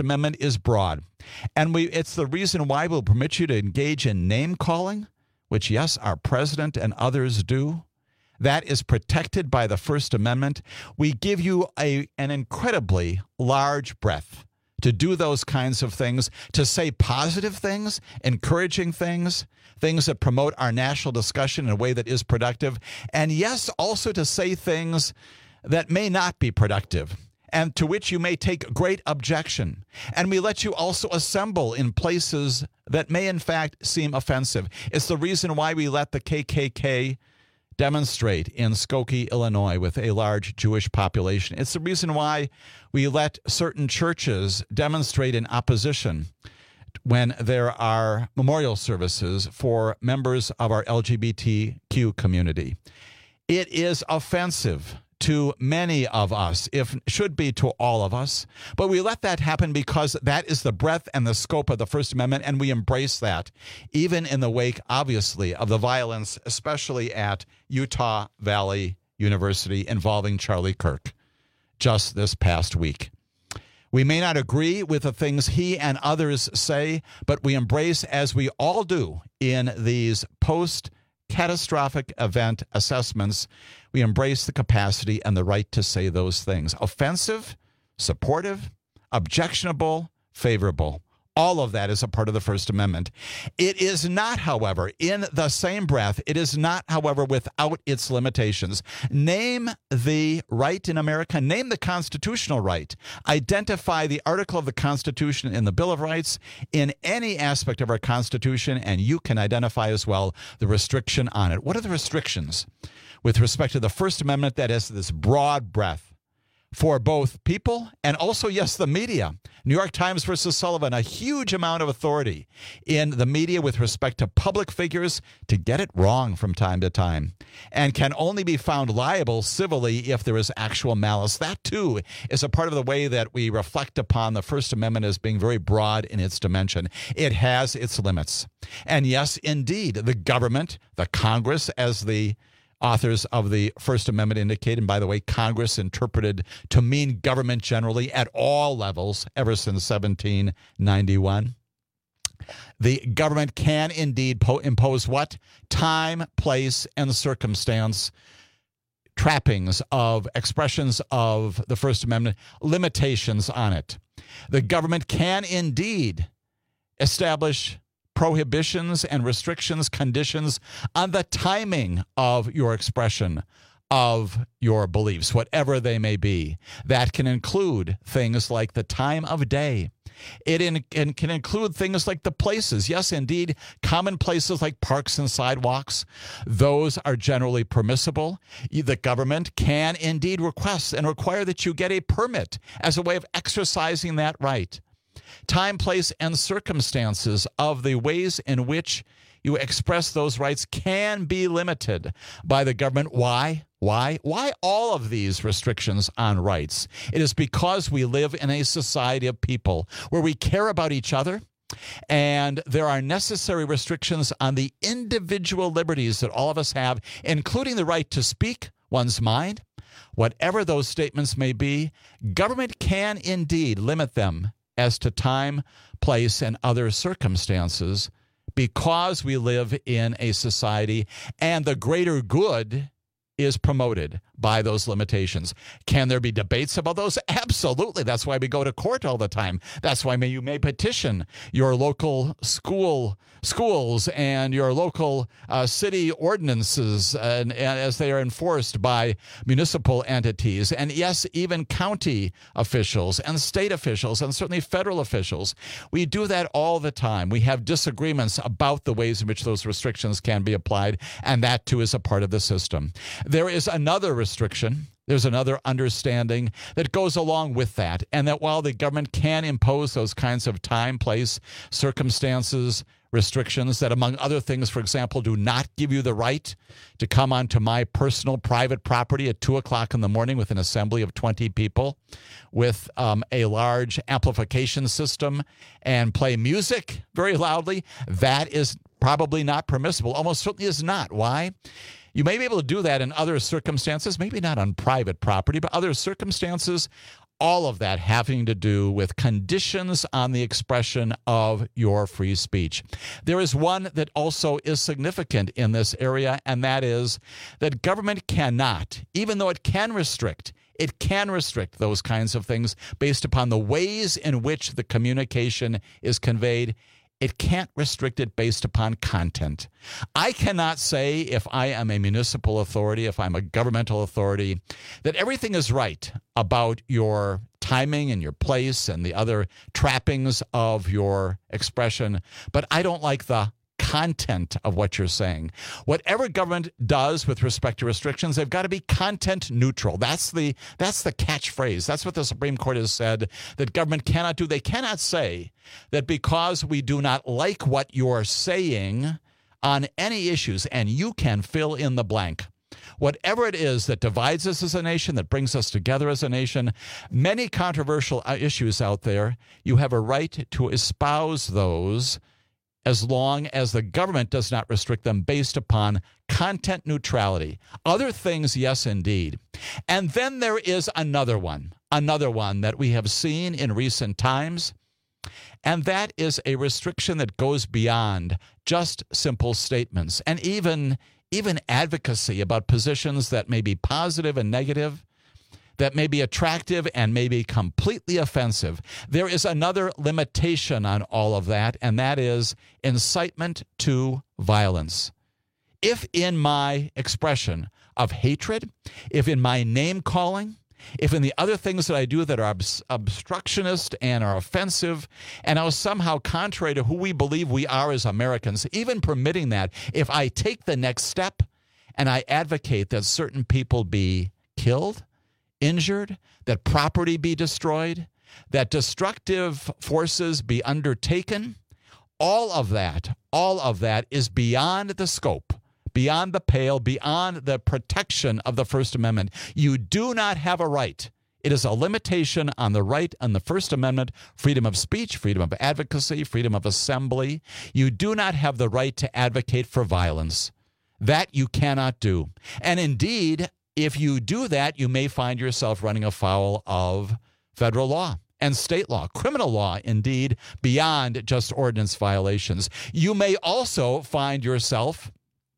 is broad. And it's the reason why we'll permit you to engage in name-calling, which, yes, our president and others do. That is protected by the First Amendment. We give you an incredibly large breadth to do those kinds of things, to say positive things, encouraging things, things that promote our national discussion in a way that is productive, and yes, also to say things that may not be productive and to which you may take great objection. And we let you also assemble in places that may in fact seem offensive. It's the reason why we let the KKK demonstrate in Skokie, Illinois, with a large Jewish population. It's the reason why we let certain churches demonstrate in opposition when there are memorial services for members of our LGBTQ community. It is offensive to many of us, if should be to all of us, but we let that happen because that is the breadth and the scope of the First Amendment, and we embrace that, even in the wake, obviously, of the violence, especially at Utah Valley University involving Charlie Kirk just this past week. We may not agree with the things he and others say, but we embrace, as we all do in these post-catastrophic event assessments, we embrace the capacity and the right to say those things. Offensive, supportive, objectionable, favorable. All of that is a part of the First Amendment. It is not, however, in the same breath, it is not, however, without its limitations. Name the right in America, name the constitutional right. Identify the article of the Constitution in the Bill of Rights in any aspect of our Constitution, and you can identify as well the restriction on it. What are the restrictions with respect to the First Amendment that has this broad breadth for both people and also, yes, the media? New York Times versus Sullivan, a huge amount of authority in the media with respect to public figures to get it wrong from time to time, and can only be found liable civilly if there is actual malice. That, too, is a part of the way that we reflect upon the First Amendment as being very broad in its dimension. It has its limits. And yes, indeed, the government, the Congress, as the authors of the First Amendment indicate, and by the way, Congress interpreted to mean government generally at all levels ever since 1791. The government can indeed impose what? Time, place, and circumstance trappings of expressions of the First Amendment, limitations on it. The government can indeed establish prohibitions and restrictions, conditions on the timing of your expression of your beliefs, whatever they may be. That can include things like the time of day. It can include things like the places. Yes, indeed, common places like parks and sidewalks, those are generally permissible. The government can indeed request and require that you get a permit as a way of exercising that right. Time, place, and circumstances of the ways in which you express those rights can be limited by the government. Why? Why all of these restrictions on rights? It is because we live in a society of people where we care about each other, and there are necessary restrictions on the individual liberties that all of us have, including the right to speak one's mind. Whatever those statements may be, government can indeed limit them as to time, place, and other circumstances because we live in a society and the greater good is promoted by those limitations. Can there be debates about those? Absolutely. That's why we go to court all the time. That's why you may petition your local schools and your local city ordinances and as they are enforced by municipal entities. And yes, even county officials and state officials and certainly federal officials. We do that all the time. We have disagreements about the ways in which those restrictions can be applied, and that too is a part of the system. There is another restriction There's another understanding that goes along with that, and that while the government can impose those kinds of time, place, circumstances, restrictions that, among other things, for example, do not give you the right to come onto my personal private property at 2 o'clock in the morning with an assembly of 20 people with a large amplification system and play music very loudly, that is probably not permissible. Almost certainly is not. Why? You may be able to do that in other circumstances, maybe not on private property, but other circumstances, all of that having to do with conditions on the expression of your free speech. There is one that also is significant in this area, and that is that government cannot, even though it can restrict those kinds of things based upon the ways in which the communication is conveyed. It can't restrict it based upon content. I cannot say, if I am a municipal authority, if I'm a governmental authority, that everything is right about your timing and your place and the other trappings of your expression, but I don't like the content of what you're saying. Whatever government does with respect to restrictions, they've got to be content neutral. That's the catchphrase. That's what the Supreme Court has said that government cannot do. They cannot say that because we do not like what you're saying on any issues, and you can fill in the blank. Whatever it is that divides us as a nation, that brings us together as a nation, many controversial issues out there, you have a right to espouse those as long as the government does not restrict them based upon content neutrality. Other things, yes, indeed. And then there is another one that we have seen in recent times, and that is a restriction that goes beyond just simple statements and even advocacy about positions that may be positive and negative, that may be attractive and may be completely offensive. There is another limitation on all of that, and that is incitement to violence. If in my expression of hatred, if in my name-calling, if in the other things that I do that are obstructionist and are offensive and are somehow contrary to who we believe we are as Americans, even permitting that, if I take the next step and I advocate that certain people be killed, injured, that property be destroyed, that destructive forces be undertaken, all of that is beyond the scope, beyond the pale, beyond the protection of the First Amendment. You do not have a right. It is a limitation on the right on the First Amendment, freedom of speech, freedom of advocacy, freedom of assembly. You do not have the right to advocate for violence. That you cannot do. And indeed, if you do that, you may find yourself running afoul of federal law and state law, criminal law, indeed, beyond just ordinance violations. You may also find yourself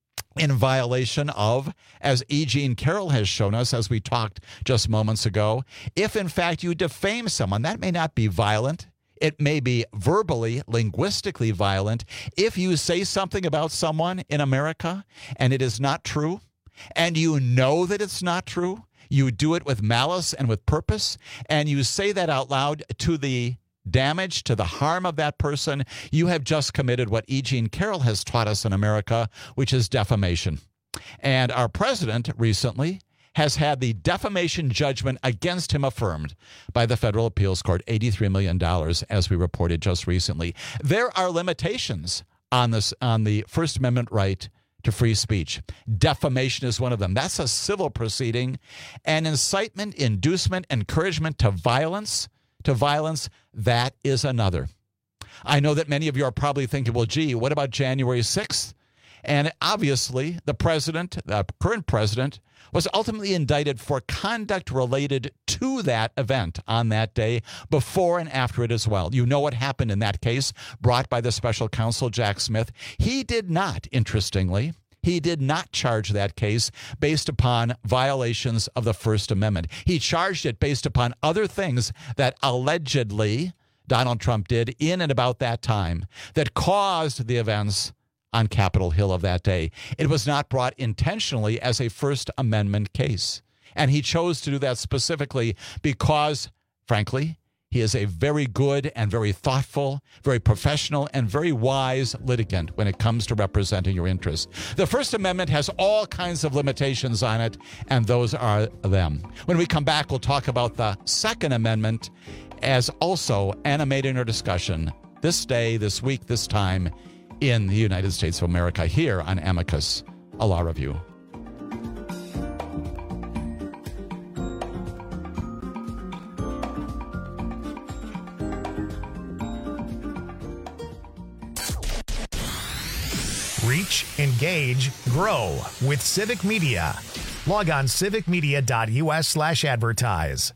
in violation of, as E. Jean Carroll has shown us, as we talked just moments ago, if in fact you defame someone. That may not be violent. It may be verbally, linguistically violent. If you say something about someone in America and it is not true, and you know that it's not true, you do it with malice and with purpose, and you say that out loud to the damage, to the harm of that person, you have just committed what E. Jean Carroll has taught us in America, which is defamation. And our president recently has had the defamation judgment against him affirmed by the Federal Appeals Court, $83 million, as we reported just recently. There are limitations on the First Amendment right to free speech. Defamation is one of them. That's a civil proceeding. And incitement, inducement, encouragement to violence, that is another. I know that many of you are probably thinking, well, gee, what about January 6th? And obviously, the current president, was ultimately indicted for conduct related to that event on that day, before and after it as well. You know what happened in that case, brought by the special counsel, Jack Smith. He did not, interestingly, charge that case based upon violations of the First Amendment. He charged it based upon other things that allegedly Donald Trump did in and about that time that caused the events on Capitol Hill of that day. It was not brought intentionally as a First Amendment case. And he chose to do that specifically because, frankly, He is a very good and very thoughtful, very professional, and very wise litigant when it comes to representing your interests. The First Amendment has all kinds of limitations on it, and those are them. When we come back, we'll talk about the Second Amendment as also animating our discussion this day, this week, this time in the United States of America here on Amicus, a law review. Reach, engage, grow with Civic Media. Log on civicmedia.us/advertise.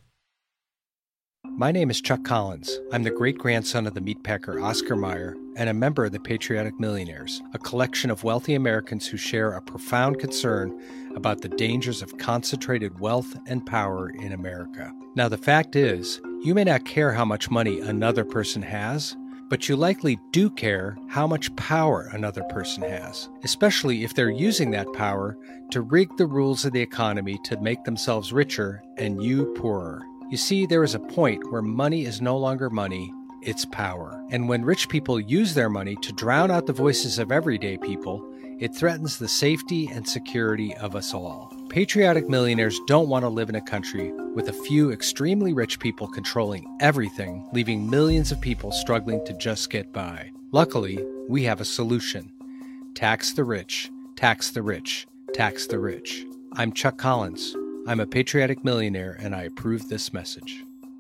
My name is Chuck Collins. I'm the great-grandson of the meatpacker Oscar Mayer and a member of the Patriotic Millionaires, a collection of wealthy Americans who share a profound concern about the dangers of concentrated wealth and power in America. Now, the fact is, you may not care how much money another person has, but you likely do care how much power another person has, especially if they're using that power to rig the rules of the economy to make themselves richer and you poorer. You see, there is a point where money is no longer money, it's power. And when rich people use their money to drown out the voices of everyday people, it threatens the safety and security of us all. Patriotic millionaires don't want to live in a country with a few extremely rich people controlling everything, leaving millions of people struggling to just get by. Luckily, we have a solution. Tax the rich, tax the rich, tax the rich. I'm Chuck Collins. I'm a patriotic millionaire, and I approve this message.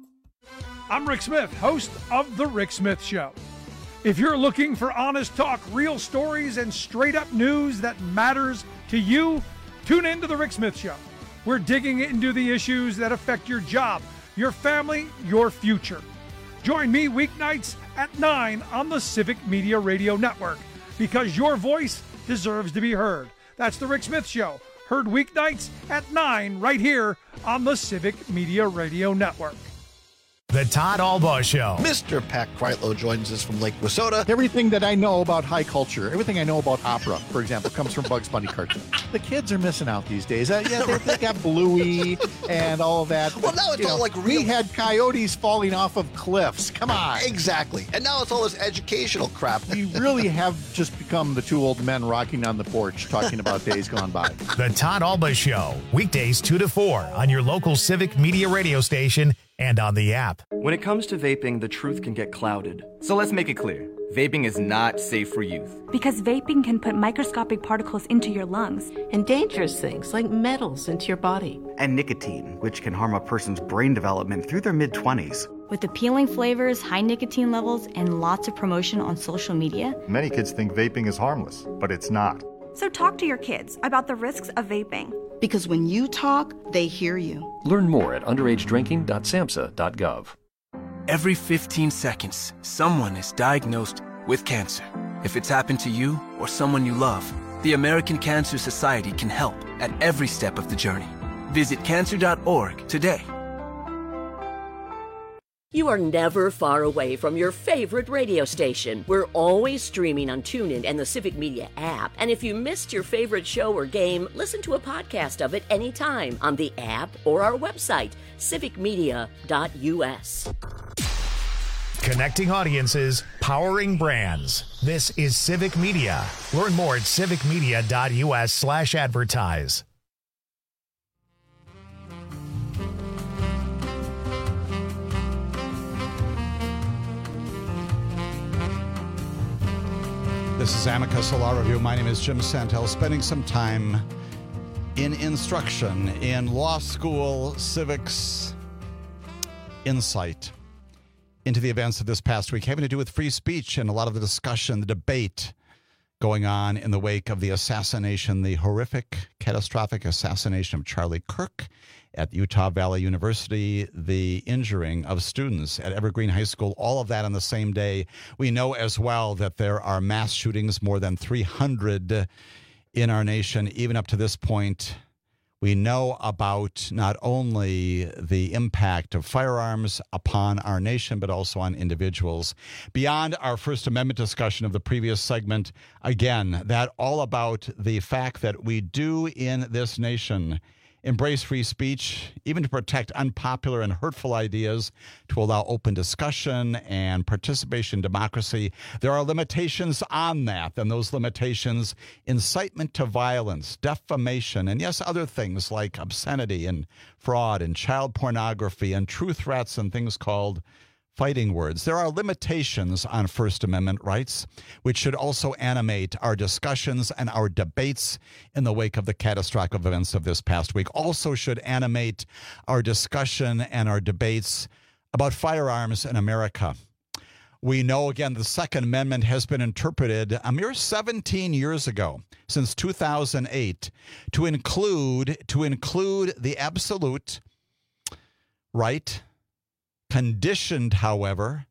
I'm Rick Smith, host of The Rick Smith Show. If you're looking for honest talk, real stories, and straight-up news that matters to you, tune in to The Rick Smith Show. We're digging into the issues that affect your job, your family, your future. Join me weeknights at 9 on the Civic Media Radio Network, because your voice deserves to be heard. That's The Rick Smith Show, heard weeknights at 9 right here on the Civic Media Radio Network. The Todd Albaugh Show. Mr. Pat Kreitlow joins us from Lake Wissota. Everything that I know about high culture, everything I know about opera, for example, comes from Bugs Bunny cartoons. The kids are missing out these days. They got Bluey and all of that. Well, now it's all like real. We had coyotes falling off of cliffs. Come on. Exactly. And now it's all this educational crap. We really have just become the two old men rocking on the porch talking about days gone by. The Todd Albaugh Show, weekdays 2 to 4 on your local Civic Media radio station and on the app. When it comes to vaping, the truth can get clouded. So let's make it clear. Vaping is not safe for youth. Because vaping can put microscopic particles into your lungs. And dangerous things like metals into your body. And nicotine, which can harm a person's brain development through their mid-20s. With appealing flavors, high nicotine levels, and lots of promotion on social media. Many kids think vaping is harmless, but it's not. So talk to your kids about the risks of vaping. Because when you talk, they hear you. Learn more at underagedrinking.samhsa.gov. Every 15 seconds, someone is diagnosed with cancer. If it's happened to you or someone you love, the American Cancer Society can help at every step of the journey. Visit cancer.org today. You are never far away from your favorite radio station. We're always streaming on TuneIn and the Civic Media app. And if you missed your favorite show or game, listen to a podcast of it anytime on the app or our website, civicmedia.us. Connecting audiences, powering brands. This is Civic Media. Learn more at civicmedia.us/advertise. This is Amicus, a law review. My name is Jim Santel, spending some time in instruction, in law school, civics, insight into the events of this past week, having to do with free speech and a lot of the discussion, the debate going on in the wake of the assassination, the horrific, catastrophic assassination of Charlie Kirk at Utah Valley University, the injuring of students at Evergreen High School, all of that on the same day. We know as well that there are mass shootings, more than 300 in our nation, even up to this point. We know about not only the impact of firearms upon our nation, but also on individuals. Beyond our First Amendment discussion of the previous segment, again, that all about the fact that we do in this nation embrace free speech, even to protect unpopular and hurtful ideas, to allow open discussion and participation in democracy. There are limitations on that, and those limitations, incitement to violence, defamation, and yes, other things like obscenity and fraud and child pornography and true threats and things called fighting words. There are limitations on First Amendment rights, which should also animate our discussions and our debates in the wake of the catastrophic events of this past week. Also should animate our discussion and our debates about firearms in America. We know, again, the Second Amendment has been interpreted a mere 17 years ago, since 2008, to include the absolute right, conditioned, however,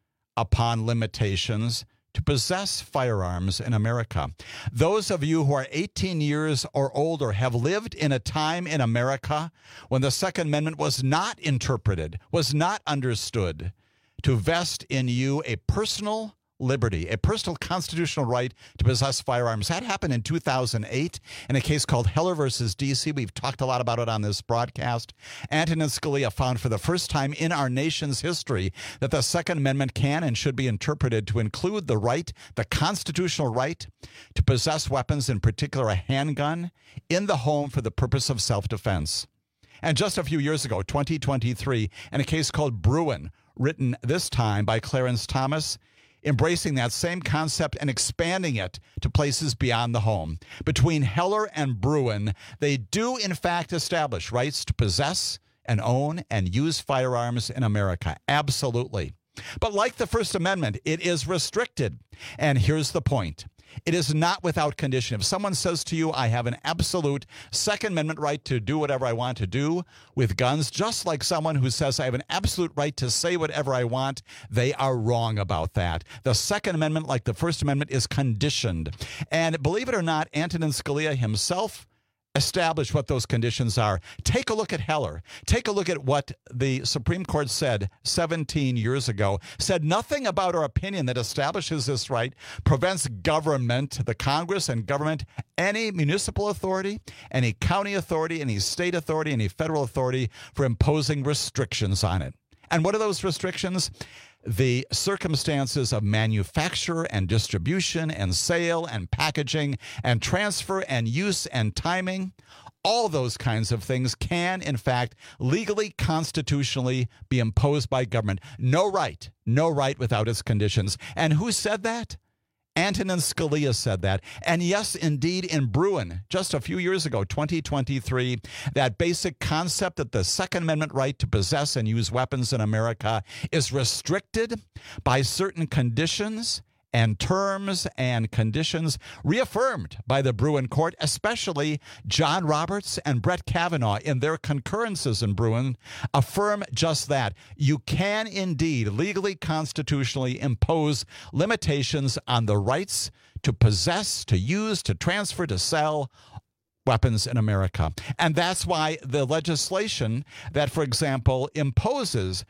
upon limitations, to possess firearms in America. Those of you who are 18 years or older have lived in a time in America when the Second Amendment was not interpreted, was not understood to vest in you a personal liberty, a personal constitutional right to possess firearms. That happened in 2008 in a case called Heller versus D.C. We've talked a lot about it on this broadcast. Antonin Scalia found for the first time in our nation's history that the Second Amendment can and should be interpreted to include the right, the constitutional right, to possess weapons, in particular a handgun, in the home for the purpose of self-defense. And just a few years ago, 2023, in a case called Bruen, written this time by Clarence Thomas, embracing that same concept and expanding it to places beyond the home. Between Heller and Bruen, they do in fact establish rights to possess and own and use firearms in America. Absolutely. But like the First Amendment, it is restricted. And here's the point. It is not without condition. If someone says to you, I have an absolute Second Amendment right to do whatever I want to do with guns, just like someone who says I have an absolute right to say whatever I want, they are wrong about that. The Second Amendment, like the First Amendment, is conditioned. And believe it or not, Antonin Scalia himself establish what those conditions are. Take a look at Heller. Take a look at what the Supreme Court said 17 years ago. Said nothing about our opinion that establishes this right, prevents government, the Congress and government, any municipal authority, any county authority, any state authority, any federal authority for imposing restrictions on it. And what are those restrictions? The circumstances of manufacture and distribution and sale and packaging and transfer and use and timing, all those kinds of things can, in fact, legally, constitutionally be imposed by government. No right without its conditions. And who said that? Antonin Scalia said that. And yes, indeed, in Bruen, just a few years ago, 2023, that basic concept that the Second Amendment right to possess and use weapons in America is restricted by certain conditions and terms and conditions reaffirmed by the Bruen Court, especially John Roberts and Brett Kavanaugh in their concurrences in Bruen, affirm just that. You can indeed legally, constitutionally impose limitations on the rights to possess, to use, to transfer, to sell weapons in America. And that's why the legislation that, for example, imposes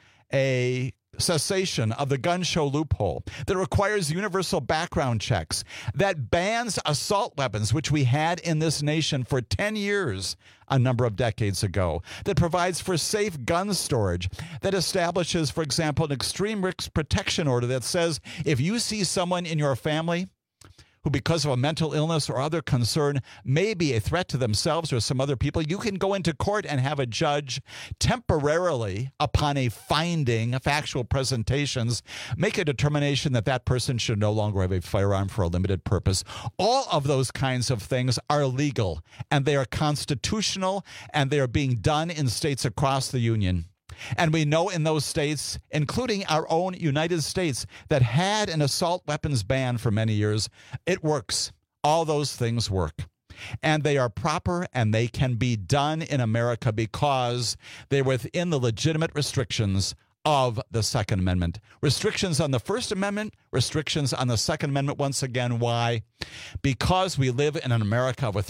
a cessation of the gun show loophole, that requires universal background checks, that bans assault weapons, which we had in this nation for 10 years a number of decades ago, that provides for safe gun storage, that establishes, for example, an extreme risk protection order that says if you see someone in your family who, because of a mental illness or other concern, may be a threat to themselves or some other people, you can go into court and have a judge temporarily, upon a finding, factual presentations, make a determination that that person should no longer have a firearm for a limited purpose. All of those kinds of things are legal, and they are constitutional, and they are being done in states across the union. And we know in those states, including our own United States, that had an assault weapons ban for many years, it works. All those things work. And they are proper, and they can be done in America because they're within the legitimate restrictions of the Second Amendment. Restrictions on the First Amendment, restrictions on the Second Amendment. Once again, why? Because we live in an America with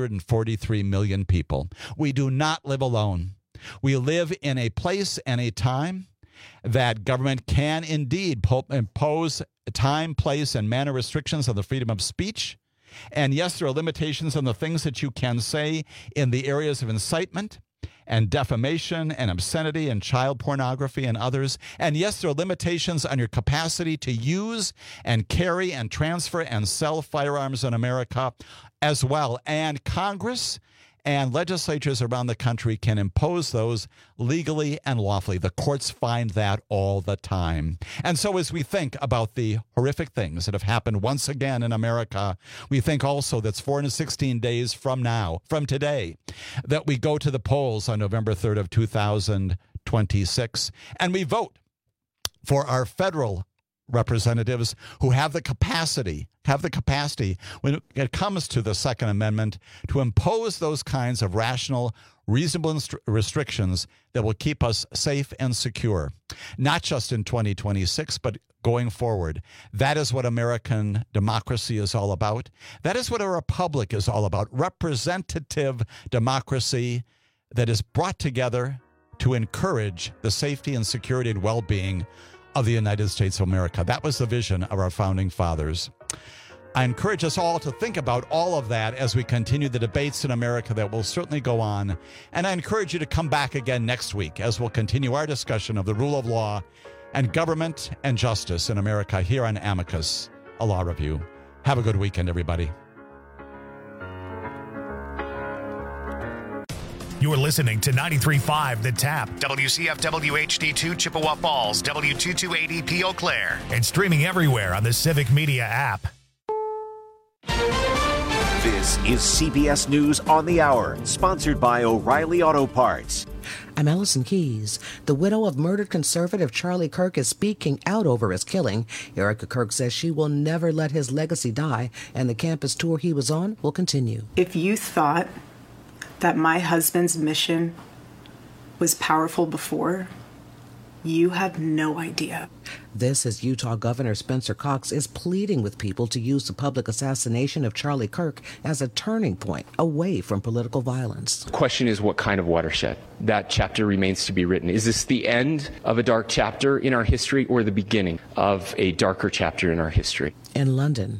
343 million people. We do not live alone. We live in a place and a time that government can indeed impose time, place, and manner restrictions on the freedom of speech. And yes, there are limitations on the things that you can say in the areas of incitement and defamation and obscenity and child pornography and others. And yes, there are limitations on your capacity to use and carry and transfer and sell firearms in America as well. And Congress and legislatures around the country can impose those legally and lawfully. The courts find that all the time. And so as we think about the horrific things that have happened once again in America, we think also that's 416 days from now, from today, that we go to the polls on November 3rd of 2026, and we vote for our federal representatives who have the capacity when it comes to the Second Amendment to impose those kinds of rational, reasonable restrictions that will keep us safe and secure, not just in 2026, but going forward. That is what American democracy is all about. That is what a republic is all about. Representative democracy that is brought together to encourage the safety and security and well-being of the United States of America. That was the vision of our founding fathers. I encourage us all to think about all of that as we continue the debates in America that will certainly go on. And I encourage you to come back again next week as we'll continue our discussion of the rule of law and government and justice in America here on Amicus, a law review. Have a good weekend, everybody. You're listening to 93.5 The Tap, WCFW HD2 Chippewa Falls, W228EP Eau Claire, and streaming everywhere on the Civic Media app. This is CBS News on the Hour, sponsored by O'Reilly Auto Parts. I'm Allison Keyes. The widow of murdered conservative Charlie Kirk is speaking out over his killing. Erica Kirk says she will never let his legacy die, and the campus tour he was on will continue. If you thought that my husband's mission was powerful before, you have no idea. This as Utah Governor Spencer Cox is pleading with people to use the public assassination of Charlie Kirk as a turning point away from political violence. The question is, what kind of watershed? That chapter remains to be written. Is this the end of a dark chapter in our history or the beginning of a darker chapter in our history? In London,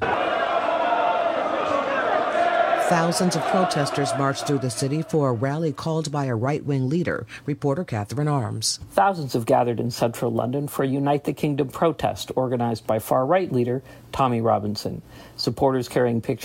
thousands of protesters marched through the city for a rally called by a right-wing leader, reporter Catherine Arms. Thousands have gathered in central London for a Unite the Kingdom protest organized by far-right leader Tommy Robinson. Supporters carrying pictures